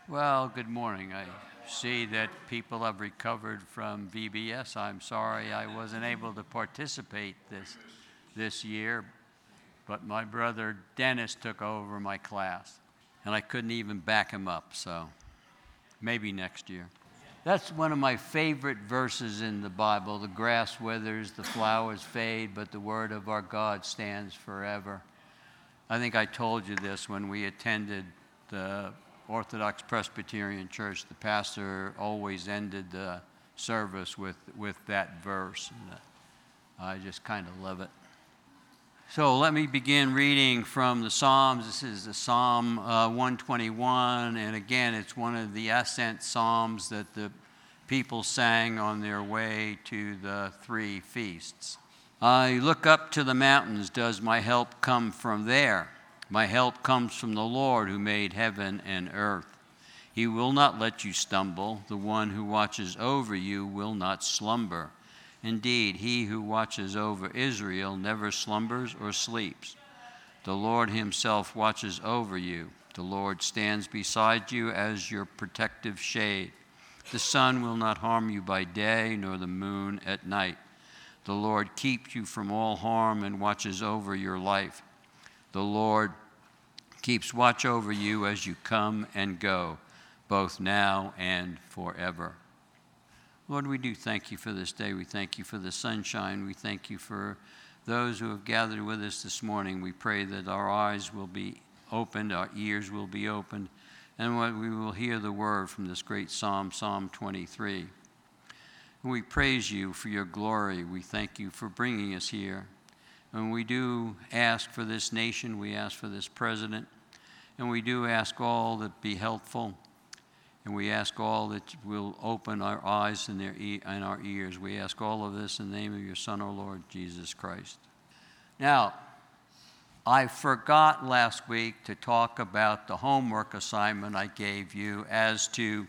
Well, good morning. I see that people have recovered from VBS. I'm sorry I wasn't able to participate this year, but my brother Dennis took over my class, and I couldn't even back him up, so maybe next year. That's one of my favorite verses in the Bible. The grass withers, the flowers fade, but the word of our God stands forever. I think I told you this when we attended the Orthodox Presbyterian Church. The pastor always ended the service with that verse. And I just kind of love it. So let me begin reading from the Psalms. This is the Psalm 121, and again, it's one of the ascent psalms that the people sang on their way to the three feasts. I look up to the mountains. Does my help come from there? My help comes from the Lord who made heaven and earth. He will not let you stumble. The one who watches over you will not slumber. Indeed, he who watches over Israel never slumbers or sleeps. The Lord himself watches over you. The Lord stands beside you as your protective shade. The sun will not harm you by day, nor the moon at night. The Lord keeps you from all harm and watches over your life. The Lord keeps watch over you as you come and go, both now and forever. Lord, we do thank you for this day. We thank you for the sunshine. We thank you for those who have gathered with us this morning. We pray that our eyes will be opened, our ears will be opened, and we will hear the word from this great psalm, Psalm 23. And we praise you for your glory. We thank you for bringing us here. And we do ask for this nation, we ask for this president, and we do ask all that be helpful, and we ask all that will open our eyes and our ears. We ask all of this in the name of your Son, our Lord, Jesus Christ. Now, I forgot last week to talk about the homework assignment I gave you as to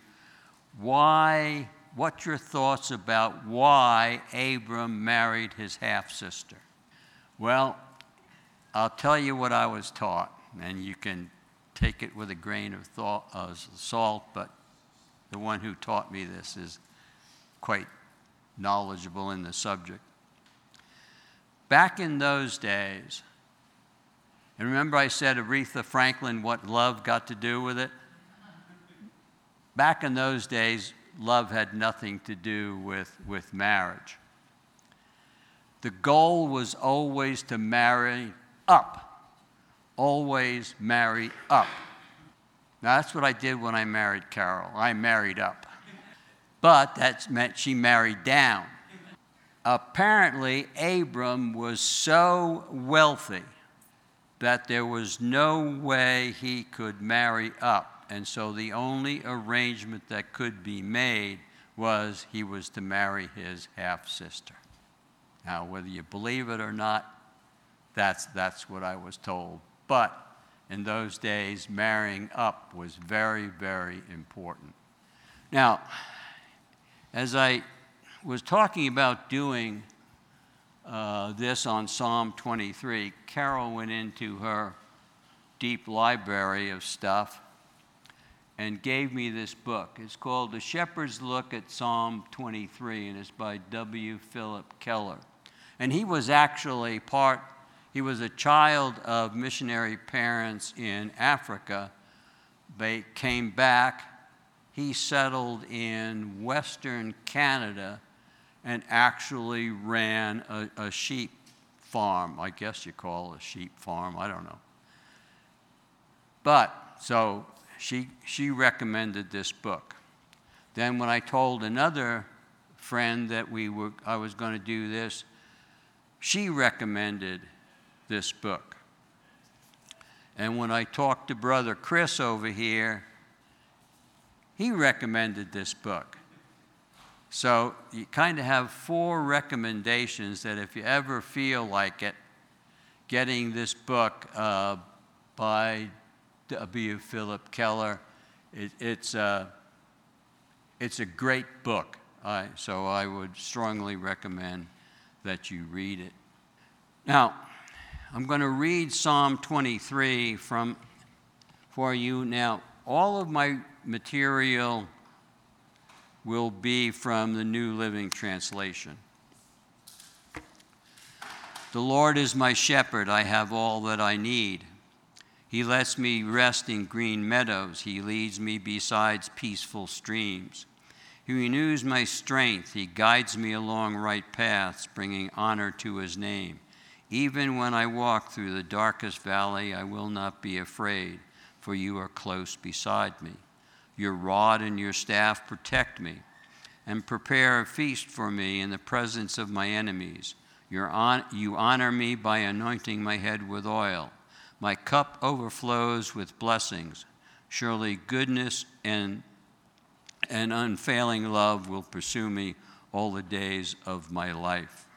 what's your thoughts about why Abram married his half-sister? Well, I'll tell you what I was taught, and you can take it with a grain of salt, but the one who taught me this is quite knowledgeable in the subject. Back in those days, and remember I said Aretha Franklin, what love got to do with it? Back in those days, love had nothing to do with marriage. The goal was always to marry up. Always marry up. Now, that's what I did when I married Carol. I married up. But that meant she married down. Apparently, Abram was so wealthy that there was no way he could marry up. And so the only arrangement that could be made was he was to marry his half-sister. Now, whether you believe it or not, that's what I was told. But in those days, marrying up was very, very important. Now, as I was talking about doing this on Psalm 23, Carol went into her deep library of stuff and gave me this book. It's called The Shepherd's Look at Psalm 23, and it's by W. Philip Keller. And he was actually he was a child of missionary parents in Africa. They came back. He settled in Western Canada and actually ran a sheep farm. I guess you call it a sheep farm. I don't know. But, so she recommended this book. Then when I told another friend that I was going to do this, she recommended this book. And when I talked to Brother Chris over here, he recommended this book. So you kind of have 4 recommendations that if you ever feel like it, getting this book by W. Philip Keller, it's a great book. So I would strongly recommend that you read it. Now, I'm going to read Psalm 23 for you. Now, all of my material will be from the New Living Translation. The Lord is my shepherd, I have all that I need. He lets me rest in green meadows. He leads me beside peaceful streams. He renews my strength. He guides me along right paths, bringing honor to his name. Even when I walk through the darkest valley, I will not be afraid, for you are close beside me. Your rod and your staff protect me and prepare a feast for me in the presence of my enemies. You honor me by anointing my head with oil. My cup overflows with blessings. Surely goodness and unfailing love will pursue me all the days of my life.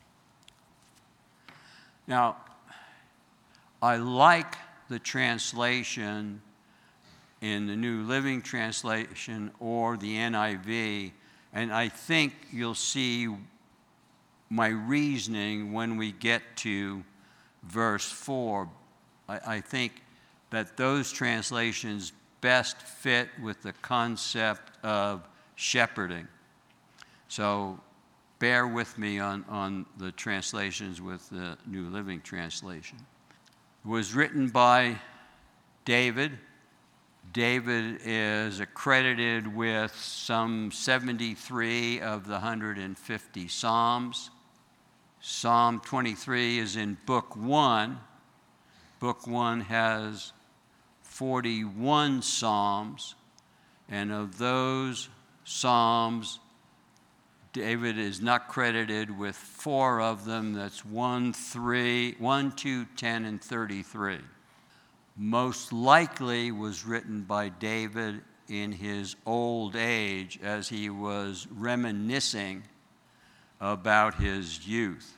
Now, I like the translation in the New Living Translation or the NIV, and I think you'll see my reasoning when we get to verse 4. I think that those translations best fit with the concept of shepherding. So bear with me on the translations with the New Living Translation. It was written by David. David is accredited with some 73 of the 150 Psalms. Psalm 23 is in Book 1. Book 1 has 41 Psalms, and of those Psalms, David is not credited with 4 of them. That's 1, 2, 10, and 33. Most likely was written by David in his old age as he was reminiscing about his youth.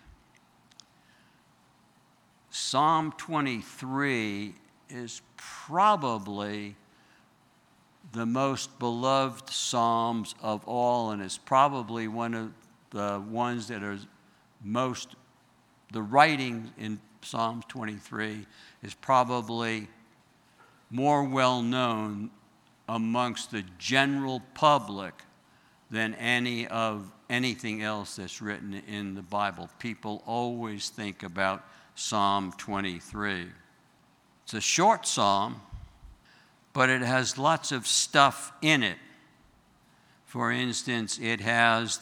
Psalm 23 is probably the most beloved Psalms of all, and is probably one of the ones that are most, the writing in Psalm 23 is probably more well known amongst the general public than anything else that's written in the Bible. People always think about Psalm 23. It's a short psalm, but it has lots of stuff in it. For instance, it has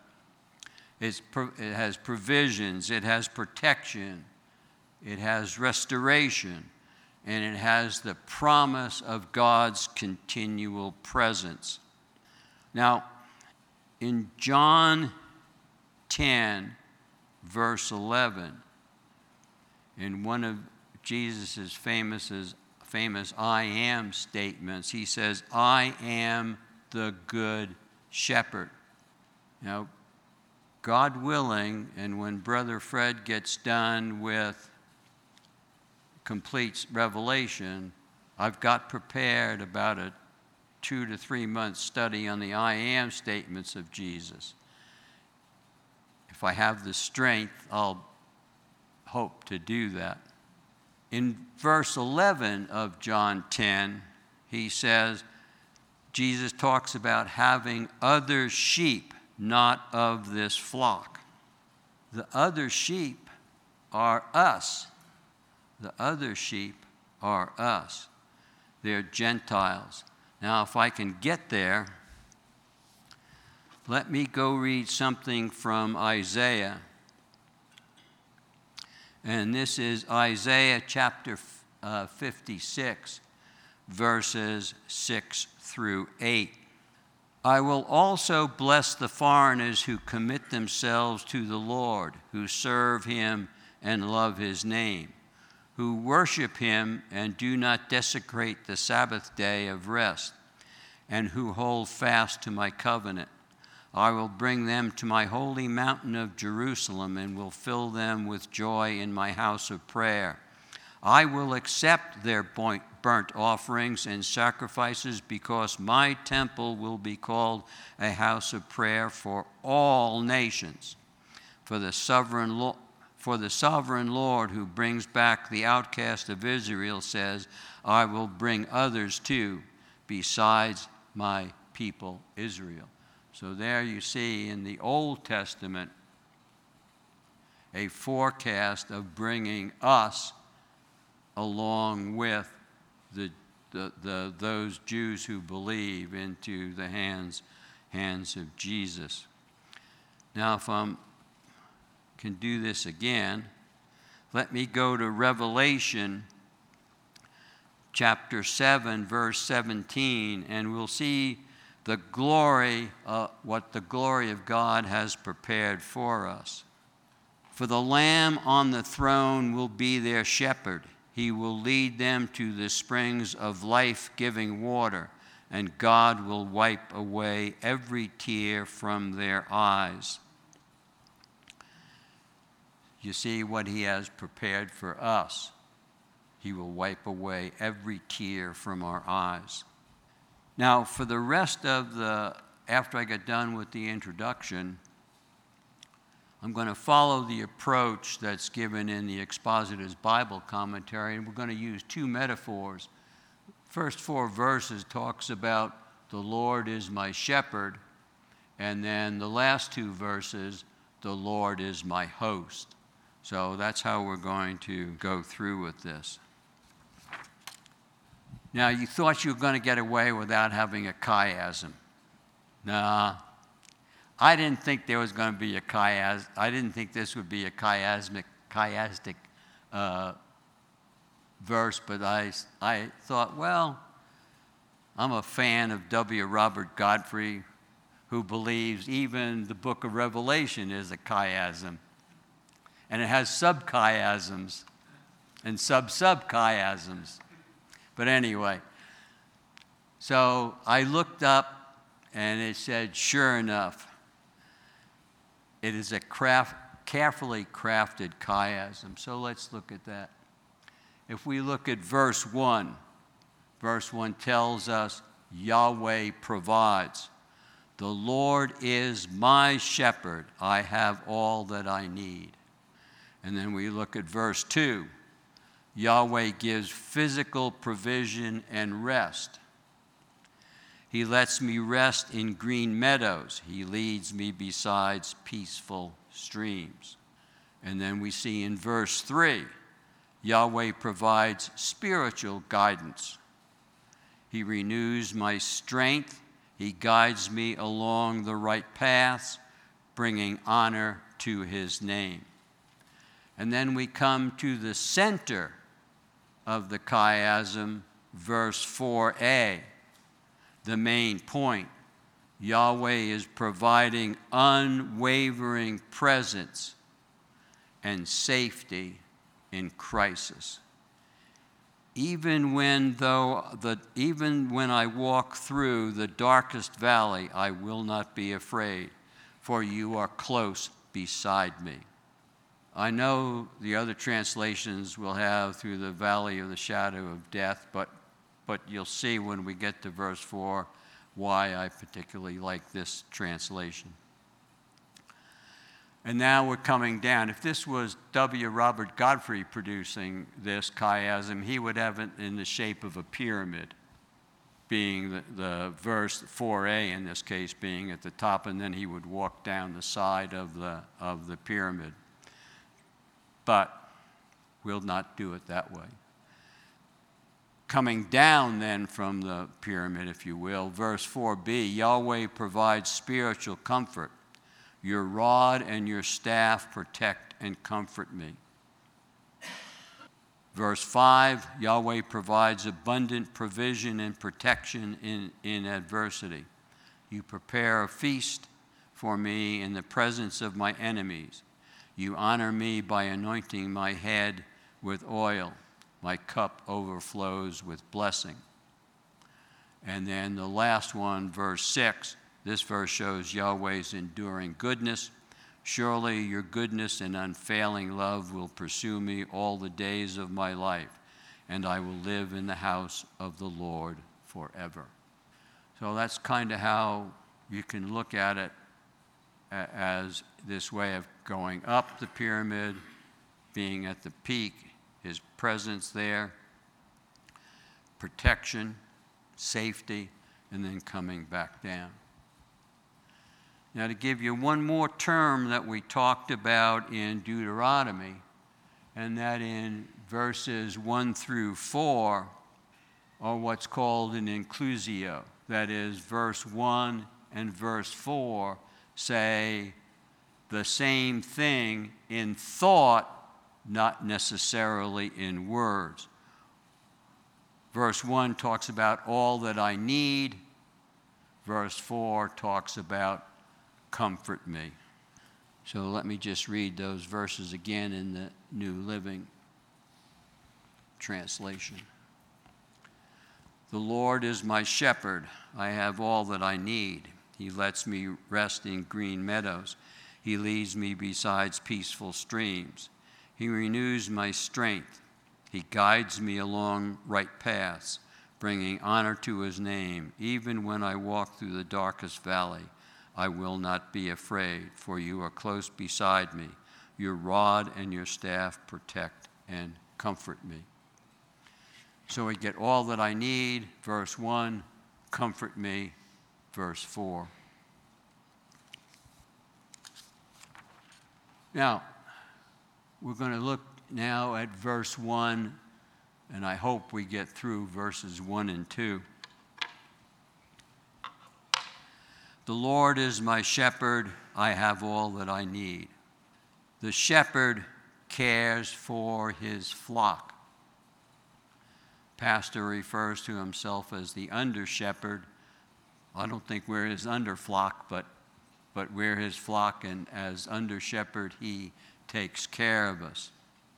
provisions, it has protection, it has restoration, and it has the promise of God's continual presence. Now, in John 10, verse 11, in one of Jesus' famous I am statements, he says, I am the good shepherd. Now, God willing, and when Brother Fred gets done with complete Revelation, I've got prepared about a 2 to 3 month study on the I am statements of Jesus. If I have the strength, I'll hope to do that. In verse 11 of John 10, he says, Jesus talks about having other sheep, not of this flock. The other sheep are us. The other sheep are us. They're Gentiles. Now, if I can get there, let me go read something from Isaiah. And this is Isaiah chapter 56, verses 6 through 8. I will also bless the foreigners who commit themselves to the Lord, who serve him and love his name, who worship him and do not desecrate the Sabbath day of rest, and who hold fast to my covenant. I will bring them to my holy mountain of Jerusalem and will fill them with joy in my house of prayer. I will accept their burnt offerings and sacrifices, because my temple will be called a house of prayer for all nations. For the sovereign Lord who brings back the outcast of Israel says, I will bring others too, besides my people Israel. So there you see in the Old Testament a forecast of bringing us along with those Jews who believe into the hands of Jesus. Now, if I can do this again, let me go to Revelation chapter 7, verse 17, and we'll see the glory, what the glory of God has prepared for us. For the Lamb on the throne will be their shepherd. He will lead them to the springs of life-giving water, and God will wipe away every tear from their eyes. You see what he has prepared for us. He will wipe away every tear from our eyes. Now, for the rest of after I get done with the introduction, I'm going to follow the approach that's given in the Expositor's Bible Commentary, and we're going to use two metaphors. First 4 verses talks about the Lord is my shepherd, and then the last 2 verses, the Lord is my host. So that's how we're going to go through with this. Now, you thought you were going to get away without having a chiasm. Nah, I didn't think there was going to be a chiasm. I didn't think this would be a chiastic verse, but I thought, well, I'm a fan of W. Robert Godfrey, who believes even the book of Revelation is a chiasm. And it has sub-chiasms and sub-chiasms. But anyway, so I looked up and it said, sure enough, it is a carefully crafted chiasm. So let's look at that. If we look at verse 1 tells us Yahweh provides. The Lord is my shepherd. I have all that I need. And then we look at verse 2. Yahweh gives physical provision and rest. He lets me rest in green meadows. He leads me beside peaceful streams. And then we see in verse 3, Yahweh provides spiritual guidance. He renews my strength. He guides me along the right paths, bringing honor to his name. And then we come to the center of the chiasm, verse 4a, the main point. Yahweh is providing unwavering presence and safety in crisis. Even when I walk through the darkest valley, I will not be afraid, for you are close beside me. I know the other translations will have through the valley of the shadow of death, but you'll see when we get to verse 4 why I particularly like this translation. And now we're coming down. If this was W. Robert Godfrey producing this chiasm, he would have it in the shape of a pyramid, being the verse 4a in this case being at the top, and then he would walk down the side of the pyramid. But we'll not do it that way. Coming down then from the pyramid, if you will, verse 4b, Yahweh provides spiritual comfort. Your rod and your staff protect and comfort me. Verse 5, Yahweh provides abundant provision and protection in adversity. You prepare a feast for me in the presence of my enemies. You honor me by anointing my head with oil. My cup overflows with blessing. And then the last one, verse 6, this verse shows Yahweh's enduring goodness. Surely your goodness and unfailing love will pursue me all the days of my life, and I will live in the house of the Lord forever. So that's kind of how you can look at it, as this way of going up the pyramid, being at the peak, his presence there, protection, safety, and then coming back down. Now, to give you one more term that we talked about in Deuteronomy, and that in verses 1 through 4 are what's called an inclusio. That is, verse 1 and verse 4 say the same thing in thought, not necessarily in words. Verse 1 talks about all that I need. Verse 4 talks about comfort me. So let me just read those verses again in the New Living Translation. The Lord is my shepherd. I have all that I need. He lets me rest in green meadows. He leads me beside peaceful streams. He renews my strength. He guides me along right paths, bringing honor to his name. Even when I walk through the darkest valley, I will not be afraid, for you are close beside me. Your rod and your staff protect and comfort me. So I get all that I need, verse 1, comfort me, verse 4. Now, we're going to look now at verse 1, and I hope we get through verses 1 and 2. The Lord is my shepherd, I have all that I need. The shepherd cares for his flock. Pastor refers to himself as the under-shepherd. I don't think we're his under-flock, but we're his flock, and as under-shepherd, he takes care of us.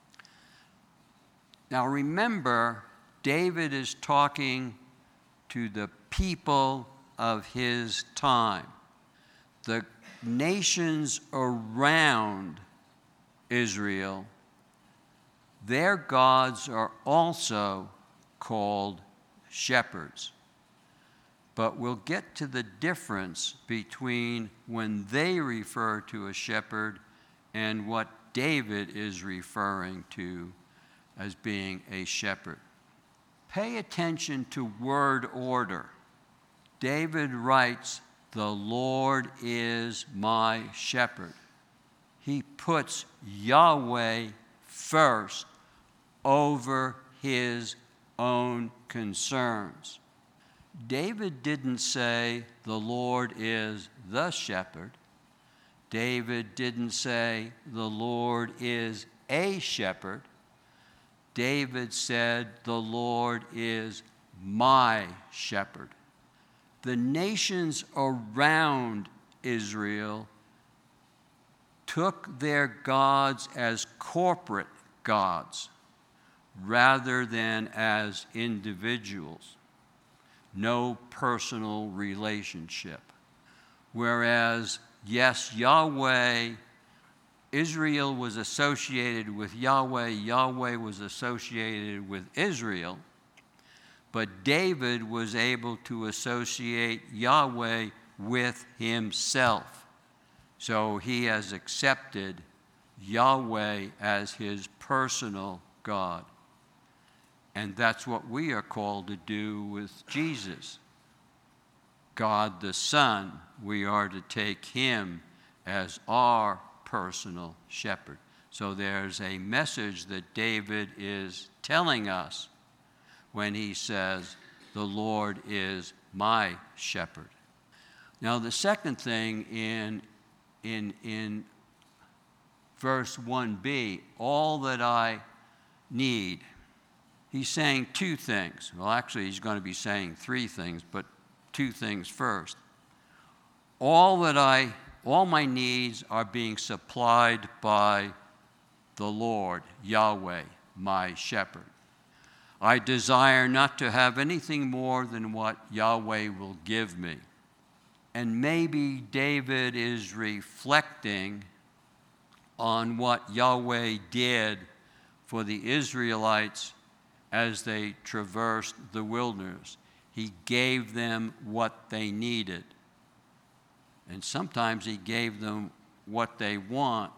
Now remember, David is talking to the people of his time. The nations around Israel, their gods are also called shepherds. But we'll get to the difference between when they refer to a shepherd and what David is referring to as being a shepherd. Pay attention to word order. David writes, "The Lord is my shepherd." He puts Yahweh first over his own concerns. David didn't say, "The Lord is the shepherd." David didn't say, "The Lord is a shepherd." David said, "The Lord is my shepherd." The nations around Israel took their gods as corporate gods rather than as individuals. No personal relationship. Whereas, yes, Yahweh, Israel was associated with Yahweh, Yahweh was associated with Israel, but David was able to associate Yahweh with himself. So he has accepted Yahweh as his personal God. And that's what we are called to do with Jesus. God the Son, we are to take him as our personal shepherd. So there's a message that David is telling us when he says, "The Lord is my shepherd." Now the second thing in verse 1b, all that I need, he's saying two things. Well, actually, he's going to be saying three things, but two things first. All my needs are being supplied by the Lord, Yahweh, my shepherd. I desire not to have anything more than what Yahweh will give me. And maybe David is reflecting on what Yahweh did for the Israelites as they traversed the wilderness. He gave them what they needed. And sometimes he gave them what they wanted,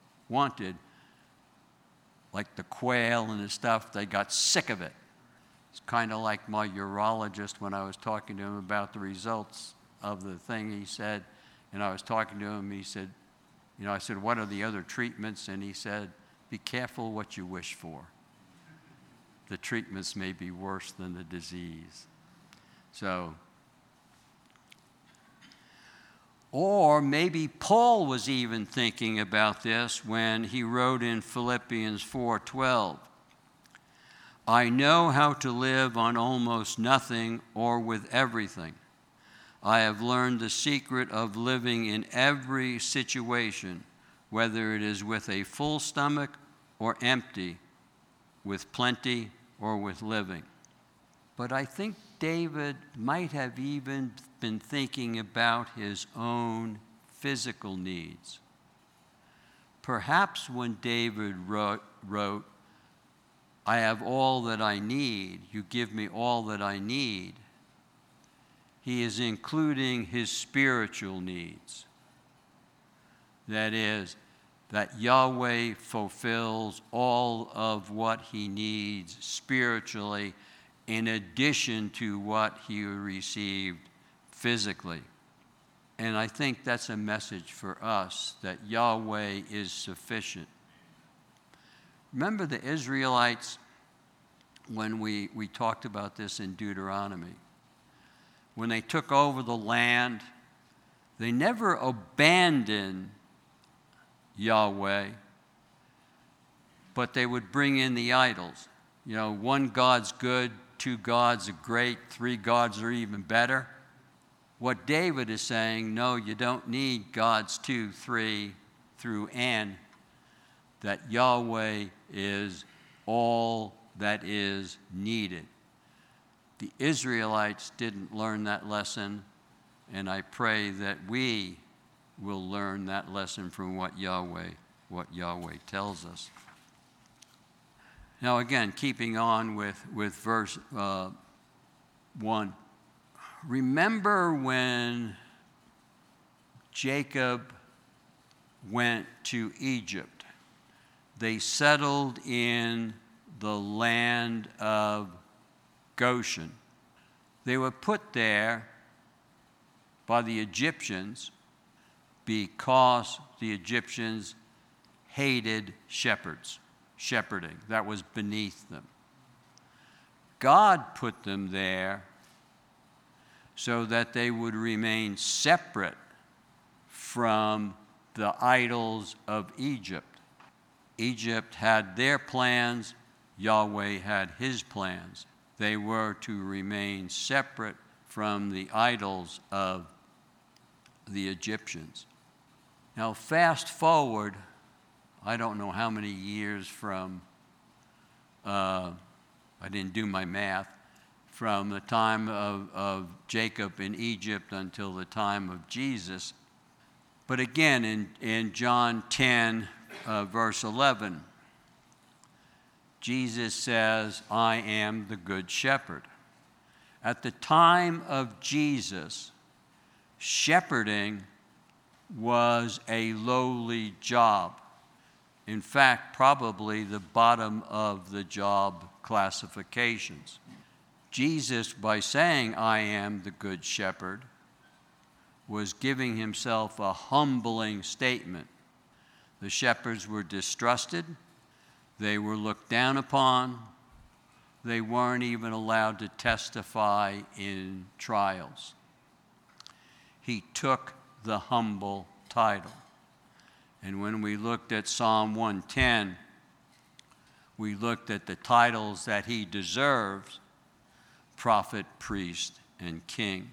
like the quail and the stuff. They got sick of it. It's kind of like my urologist when I was talking to him about the results of the thing. He said, and I was talking to him, he said, I said, what are the other treatments? And he said, be careful what you wish for. The treatments may be worse than the disease. So, or maybe Paul was even thinking about this when he wrote in Philippians 4:12, I know how to live on almost nothing or with everything. I have learned the secret of living in every situation, whether it is with a full stomach or empty, with plenty or with living. But I think David might have even been thinking about his own physical needs. Perhaps when David wrote, I have all that I need, you give me all that I need, he is including his spiritual needs. That is, that Yahweh fulfills all of what he needs spiritually in addition to what he received physically. And I think that's a message for us, that Yahweh is sufficient. Remember the Israelites when we talked about this in Deuteronomy. When they took over the land, they never abandoned Yahweh, but they would bring in the idols. One God's good, two gods are great, three gods are even better. What David is saying, no, you don't need gods 2, 3 through N, that Yahweh is all that is needed. The Israelites didn't learn that lesson, and I pray that we will learn that lesson from what Yahweh tells us. Now again, keeping on with verse 1. Remember when Jacob went to Egypt, they settled in the land of Goshen. They were put there by the Egyptians because the Egyptians hated shepherding. That was beneath them. God put them there so that they would remain separate from the idols of Egypt. Egypt had their plans, Yahweh had his plans. They were to remain separate from the idols of the Egyptians. Now, fast forward, I don't know how many years from, I didn't do my math, from the time of Jacob in Egypt until the time of Jesus. But again, in John 10, verse 11, Jesus says, I am the good shepherd. At the time of Jesus, shepherding was a lowly job. In fact, probably the bottom of the job classifications. Jesus, by saying, I am the good shepherd, was giving himself a humbling statement. The shepherds were distrusted. They were looked down upon. They weren't even allowed to testify in trials. He took the humble title. And when we looked at Psalm 110, we looked at the titles that he deserves: prophet, priest, and king.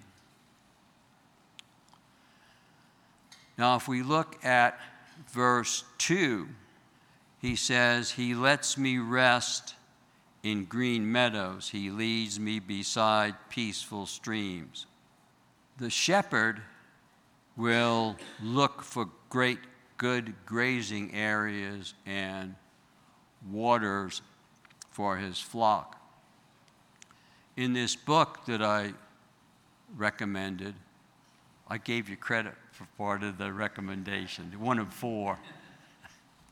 Now, if we look at verse 2, he says, he lets me rest in green meadows. He leads me beside peaceful streams. The shepherd will look for good grazing areas and waters for his flock. In this book that I recommended, I gave you credit for part of the recommendation, one of 4.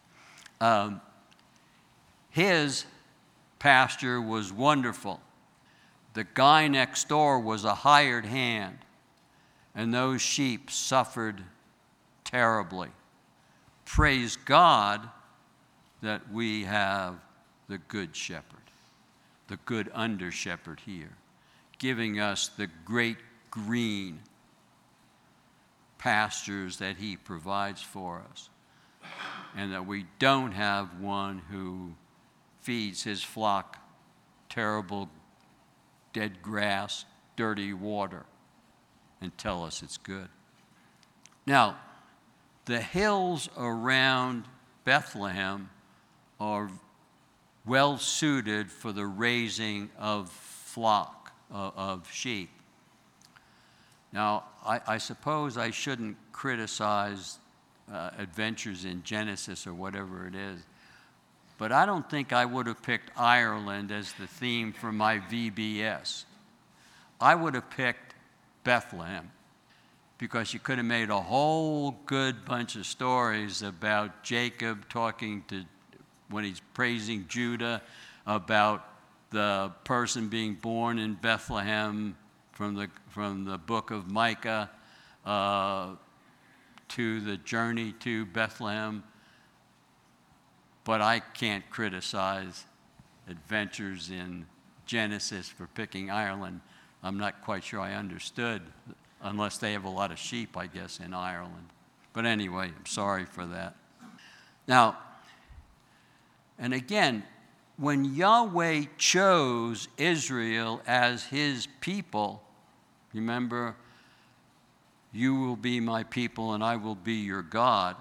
His pasture was wonderful. The guy next door was a hired hand, and those sheep suffered terribly. Praise God that we have the good shepherd, the good under shepherd here, giving us the great green pastures that he provides for us, and that we don't have one who feeds his flock terrible dead grass, dirty water, and tell us it's good. Now, the hills around Bethlehem are well suited for the raising of flock, of sheep. Now, I suppose I shouldn't criticize adventures in Genesis or whatever it is, but I don't think I would have picked Ireland as the theme for my VBS. I would have picked Bethlehem, because you could have made a whole good bunch of stories about Jacob talking to, when he's praising Judah, about the person being born in Bethlehem from the book of Micah to the journey to Bethlehem. But I can't criticize adventures in Genesis for picking Ireland. I'm not quite sure I understood, unless they have a lot of sheep, I guess, in Ireland. But anyway, I'm sorry for that. Now, and again, when Yahweh chose Israel as his people, remember, you will be my people and I will be your God.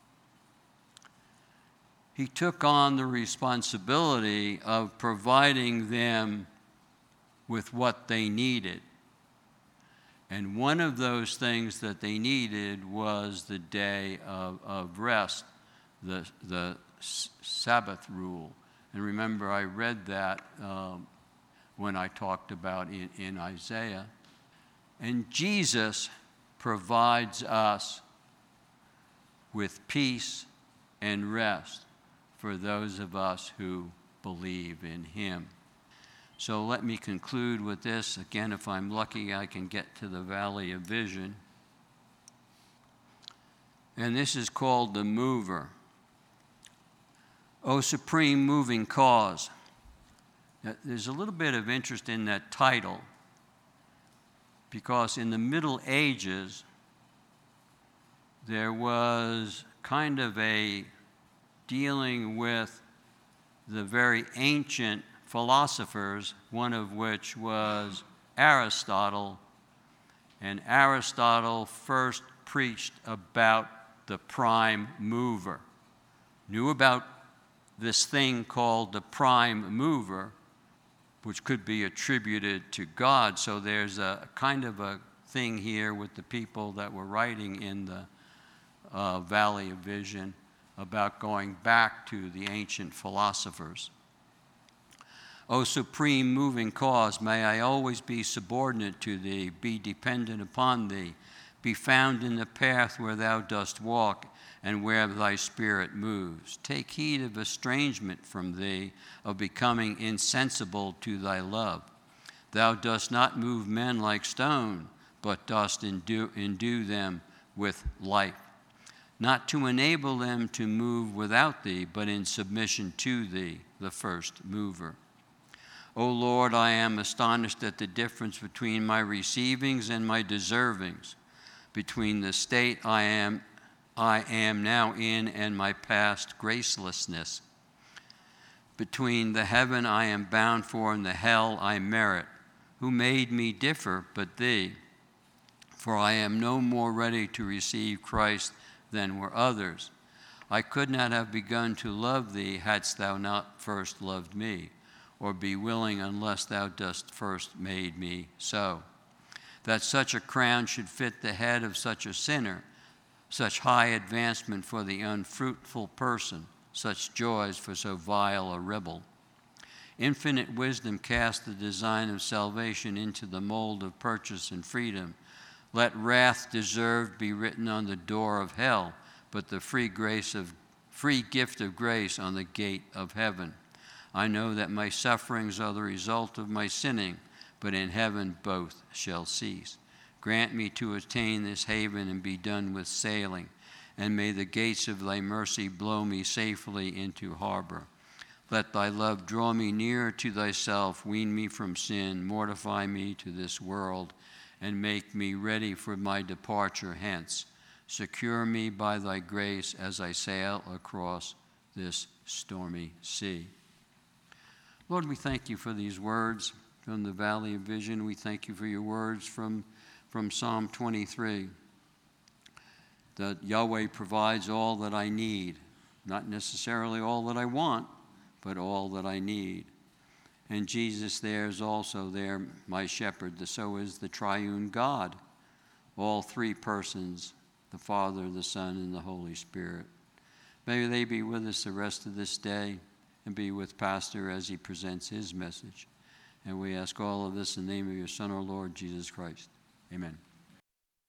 He took on the responsibility of providing them with what they needed. And one of those things that they needed was the day of rest, the Sabbath rule. And remember, I read that when I talked about in Isaiah. And Jesus provides us with peace and rest for those of us who believe in him. So let me conclude with this. Again, if I'm lucky, I can get to the Valley of Vision. And this is called the Mover. O Supreme Moving Cause. There's a little bit of interest in that title, because in the Middle Ages, there was kind of a dealing with the very ancient philosophers, one of which was Aristotle. And Aristotle first preached about the prime mover, knew about this thing called the prime mover, which could be attributed to God. So there's a kind of a thing here with the people that were writing in the Valley of Vision about going back to the ancient philosophers. O supreme moving cause, may I always be subordinate to thee, be dependent upon thee, be found in the path where thou dost walk, and where thy spirit moves. Take heed of estrangement from thee, of becoming insensible to thy love. Thou dost not move men like stone, but dost endue them with life. Not to enable them to move without thee, but in submission to thee, the first mover. O Lord, I am astonished at the difference between my receivings and my deservings, between the state I am now in and my past gracelessness, between the heaven I am bound for and the hell I merit. Who made me differ but thee? For I am no more ready to receive Christ than were others. I could not have begun to love thee hadst thou not first loved me, or be willing unless thou dost first made me so. That such a crown should fit the head of such a sinner, such high advancement for the unfruitful person, such joys for so vile a rebel. Infinite wisdom cast the design of salvation into the mold of purchase and freedom. Let wrath deserved be written on the door of hell, but the free gift of grace on the gate of heaven. I know that my sufferings are the result of my sinning, but in heaven both shall cease. Grant me to attain this haven and be done with sailing, and may the gates of thy mercy blow me safely into harbor. Let thy love draw me nearer to thyself, wean me from sin, mortify me to this world, and make me ready for my departure hence. Secure me by thy grace as I sail across this stormy sea. Lord, we thank you for these words from the Valley of Vision. We thank you for your words from Psalm 23, that Yahweh provides all that I need, not necessarily all that I want, but all that I need. And Jesus there is also there, my shepherd. So is the triune God, all three persons, the Father, the Son, and the Holy Spirit. May they be with us the rest of this day and be with Pastor as he presents his message. And we ask all of this in the name of your Son, our Lord, Jesus Christ. Amen.